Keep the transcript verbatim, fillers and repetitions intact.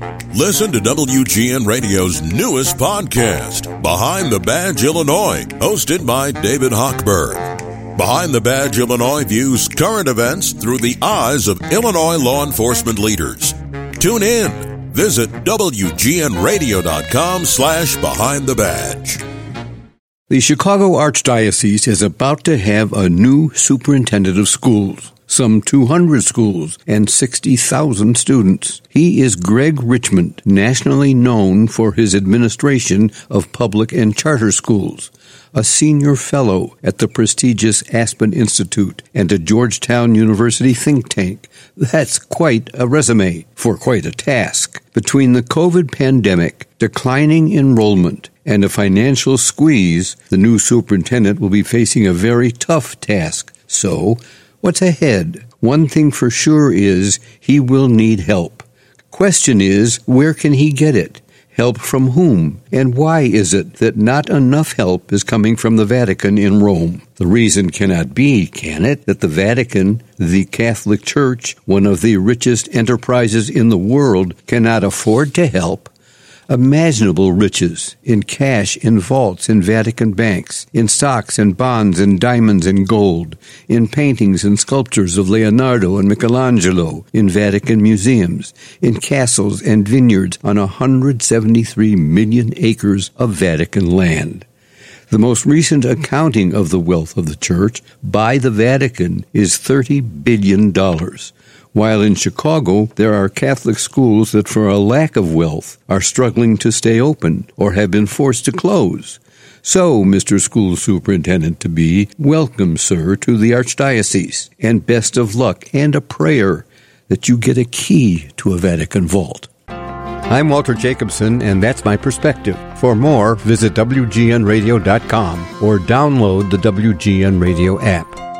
Listen to W G N Radio's newest podcast, Behind the Badge Illinois, hosted by David Hochberg. Behind the Badge Illinois views current events through the eyes of Illinois law enforcement leaders. Tune in. Visit W G N radio dot com slash behind the badge. The Chicago Archdiocese is about to have a new superintendent of schools. Some two hundred schools and sixty thousand students. He is Greg Richmond, nationally known for his administration of public and charter schools, a senior fellow at the prestigious Aspen Institute and a Georgetown University think tank. That's quite a resume for quite a task. Between the COVID pandemic, declining enrollment, and a financial squeeze, the new superintendent will be facing a very tough task. So, what's ahead? One thing for sure is he will need help. Question is, where can he get it? Help from whom? And why is it that not enough help is coming from the Vatican in Rome? The reason cannot be, can it, that the Vatican, the Catholic Church, one of the richest enterprises in the world, cannot afford to help? Imaginable riches in cash, in vaults, in Vatican banks, in stocks and bonds, in diamonds and gold, in paintings and sculptures of Leonardo and Michelangelo, in Vatican museums, in castles and vineyards on one hundred seventy-three million acres of Vatican land. The most recent accounting of the wealth of the Church by the Vatican is thirty billion dollars. While in Chicago, there are Catholic schools that for a lack of wealth are struggling to stay open or have been forced to close. So, Mister School Superintendent-to-be, welcome, sir, to the Archdiocese, and best of luck and a prayer that you get a key to a Vatican vault. I'm Walter Jacobson, and that's my perspective. For more, visit W G N radio dot com or download the W G N Radio app.